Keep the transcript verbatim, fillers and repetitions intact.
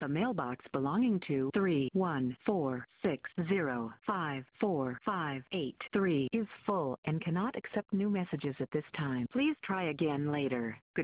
The mailbox belonging to three one four six zero five four five eight three is full and cannot accept new messages at this time. Please try again later. Good